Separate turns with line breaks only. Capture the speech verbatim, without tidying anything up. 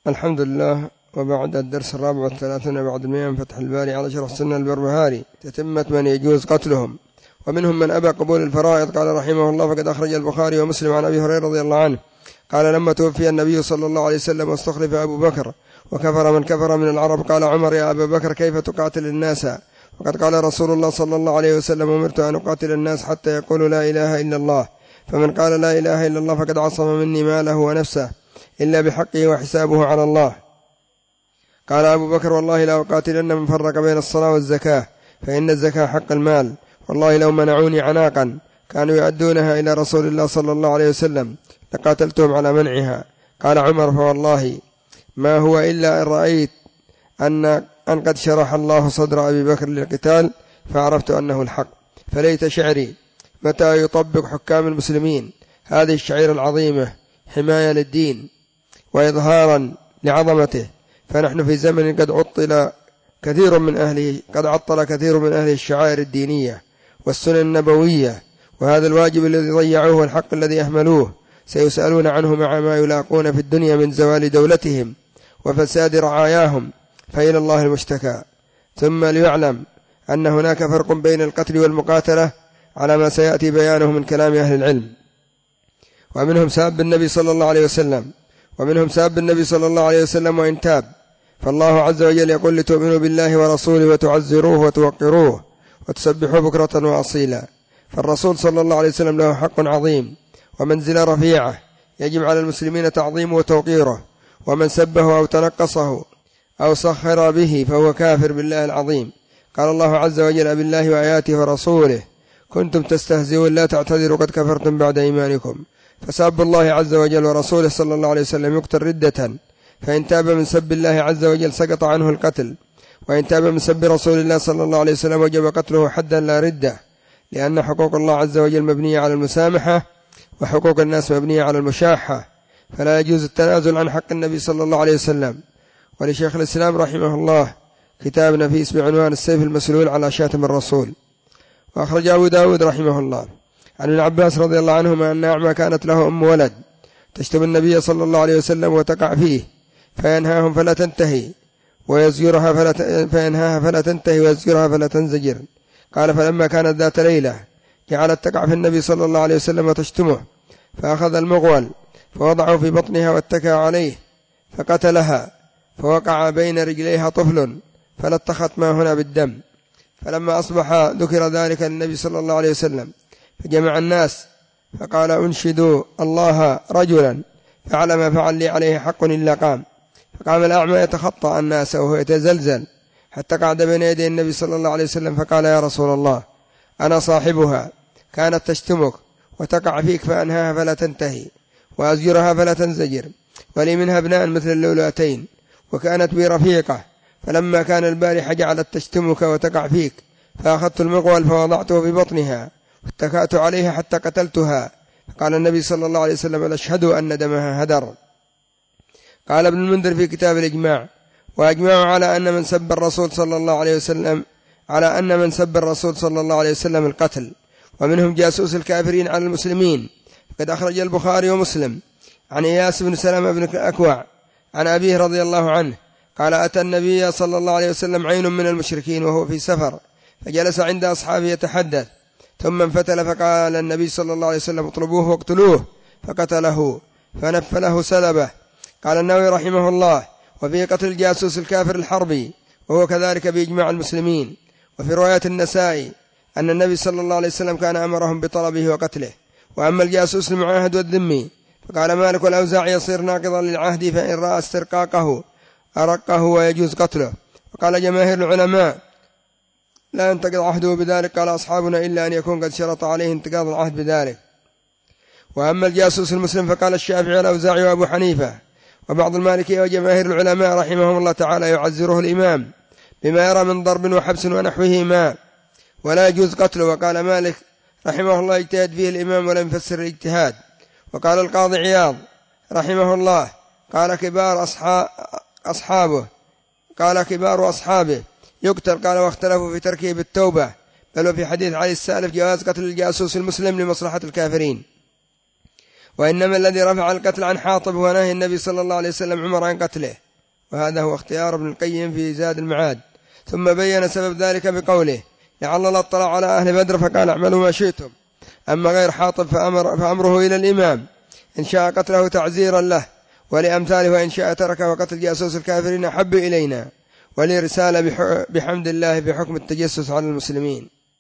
الحمد لله. وبعد الدرس الرابع والثلاثون بعد المئة من فتح الباري على شرح السنة البربهاري تتمة من يجوز قتلهم. ومنهم من أبى قبول الفرائض. قال رحمه الله: فقد أخرج البخاري ومسلم عن أبي هريرة رضي الله عنه قال: لما توفي النبي صلى الله عليه وسلم واستخلف أبو بكر وكفر من كفر من العرب، قال عمر: يا أبا بكر، كيف تقاتل الناس؟ وقد قال رسول الله صلى الله عليه وسلم: أمرت أن أقاتل الناس حتى يقولوا لا إله إلا الله، فمن قال لا إله إلا الله فقد عصم مني ماله ونفسه إلا بحقه وحسابه على الله. قال أبو بكر: والله لا أقاتلن من فرق بين الصلاة والزكاة، فإن الزكاة حق المال، والله لو منعوني عناقا كانوا يؤدونها إلى رسول الله صلى الله عليه وسلم لقاتلتهم على منعها. قال عمر: فوالله ما هو إلا أن رأيت أن أن قد شرح الله صدر أبي بكر للقتال فعرفت أنه الحق. فليت شعري متى يطبق حكام المسلمين هذه الشعيرة العظيمة حماية للدين وإظهارا لعظمته، فنحن في زمن قد عطل كثير من أهله قد عطل كثير من أهل الشعائر الدينية والسنن النبوية، وهذا الواجب الذي ضيعوه والحق الذي أهملوه سيسألون عنه مع ما يلاقون في الدنيا من زوال دولتهم وفساد رعاياهم، فإلى الله المشتكى. ثم ليعلم أن هناك فرق بين القتل والمقاتلة على ما سيأتي بيانه من كلام أهل العلم. ومنهم ساب النبي صلى الله عليه وسلم ومنهم ساب النبي صلى الله عليه وسلم وإن تاب، فالله عز وجل يقول: لتؤمنوا بالله ورسوله وتعزروه وتوقروه وتسبحوا بكرة وأصيلا. فالرسول صلى الله عليه وسلم له حق عظيم ومنزلة رفيعة يجب على المسلمين تعظيمه وتوقيره، ومن سبه أو تنقصه أو سخر به فهو كافر بالله العظيم. قال الله عز وجل: بالله وآياته ورسوله كنتم تستهزئون لا تعتذروا قد كفرتم بعد إيمانكم. فسب الله عز وجل ورسوله صلى الله عليه وسلم يقتل ردة، فإن تاب من سب الله عز وجل سقط عنه القتل، وإن تاب من سب رسول الله صلى الله عليه وسلم وجب قتله حدا لا ردة، لأن حقوق الله عز وجل مبنية على المسامحة وحقوق الناس مبنية على المشاحة، فلا يجوز التنازل عن حق النبي صلى الله عليه وسلم. ولشيخ الإسلام رحمه الله كتاب نفيس بعنوان السيف المسلول على شاتم الرسول. وأخرج أبو داود رحمه الله عن ابن عباس رضي الله عنهما أن أعمى كانت له أم ولد تشتم النبي صلى الله عليه وسلم وتقع فيه فينهاهم فلا تنتهي ويزجرها فلا ت... فينهاها فلا تنتهي ويزجرها فلا تنزجر. قال: فلما كانت ذات ليلة جعلت تقع في النبي صلى الله عليه وسلم وتشتمه، فأخذ المغول فوضعه في بطنها واتكى عليه فقتلها، فوقع بين رجليها طفل فلطخت ما هنا بالدم. فلما أصبح ذكر ذلك للنبي صلى الله عليه وسلم فجمع الناس فقال: أنشدوا الله رجلا فعل ما فعل لي عليه حق إلا قام. فقام الأعمى يتخطى الناس وهو يتزلزل حتى قعد بين يدي النبي صلى الله عليه وسلم فقال: يا رسول الله، أنا صاحبها كانت تشتمك وتقع فيك فأنهاها فلا تنتهي وأزجرها فلا تنزجر، ولي منها ابنان مثل اللؤلؤتين وكانت بي رفيقة، فلما كان البارحة جعلت تشتمك وتقع فيك فأخذت المغول فوضعته في بطنها واتكأت عليها حتى قتلتها. قال النبي صلى الله عليه وسلم: أشهد أن دمها هدر. قال ابن المنذر في كتاب الإجماع: وأجمعوا على أن من سب الرسول صلى الله عليه وسلم على أن من سب الرسول صلى الله عليه وسلم القتل. ومنهم جاسوس الكافرين على المسلمين. قد أخرج البخاري ومسلم عن إياس بن سلمة بن الأكوع عن أبيه رضي الله عنه قال: أتى النبي صلى الله عليه وسلم عين من المشركين وهو في سفر، فجلس عند أصحابه يتحدث، ثم انفتل فقال النبي صلى الله عليه وسلم: اطلبوه واقتلوه، فقتله فنفله سلبه. قال النووي رحمه الله: وفي قتل الجاسوس الكافر الحربي، وهو كذلك بإجماع المسلمين. وفي رواية النسائي أن النبي صلى الله عليه وسلم كان أمرهم بطلبه وقتله. وأما الجاسوس المعاهد والذمي فقال مالك والأوزاعي: يصير ناقضا للعهد فإن رأى استرقاقه أرقه ويجوز قتله. وقال جماهير العلماء: لا ينتقض عهده بذلك. قال أصحابنا: إلا أن يكون قد شرط عليه انتقاض العهد بذلك. وأما الجاسوس المسلم فقال الشافعي والأوزاعي وأبو حنيفة وبعض المالكية وجماهير العلماء رحمهم الله تعالى يعزره الإمام بما يرى من ضرب وحبس ونحوهما ولا يجوز قتله. وقال مالك رحمه الله: اجتهد فيه الإمام ولم يفسر الاجتهاد. وقال القاضي عياض رحمه الله: قال كبار أصحابه قال كبار أصحابه يقتل. قال: واختلفوا في تركه بالتوبة، بل وفي حديث علي السالف جواز قتل الجاسوس المسلم لمصلحة الكافرين. وإنما الذي رفع القتل عن حاطب هو نهي النبي صلى الله عليه وسلم عمر عن قتله، وهذا هو اختيار ابن القيم في زاد المعاد. ثم بين سبب ذلك بقوله: لعل الله اطلع على أهل بدر فقال اعملوا ما شئتم. أما غير حاطب فأمر فأمره إلى الإمام إن شاء قتله تعزيرا له، ولأمثاله وإن شاء تركه، وقتل جاسوس الكافرين أحب إلينا، ولرسالة بحمد الله بحكم التجسس على المسلمين.